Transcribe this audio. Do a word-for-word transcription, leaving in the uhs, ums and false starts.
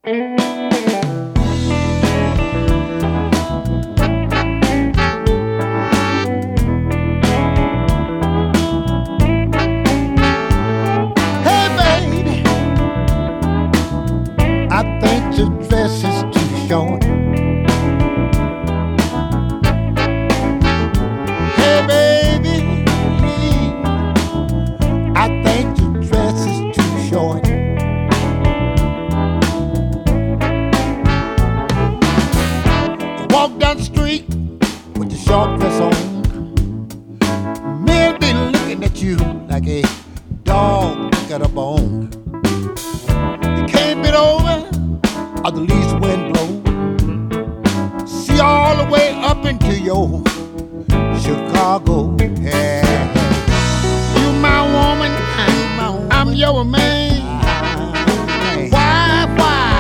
Hey, baby, I think your dress is too short. Hey, baby, I think your dress is too short. Walk down the street with your short dress on. Men be looking at you like a dog look at a bone. You can't bend over or the least wind blow. See all the way up into your Chicago. Yeah. You my woman, I'm your man.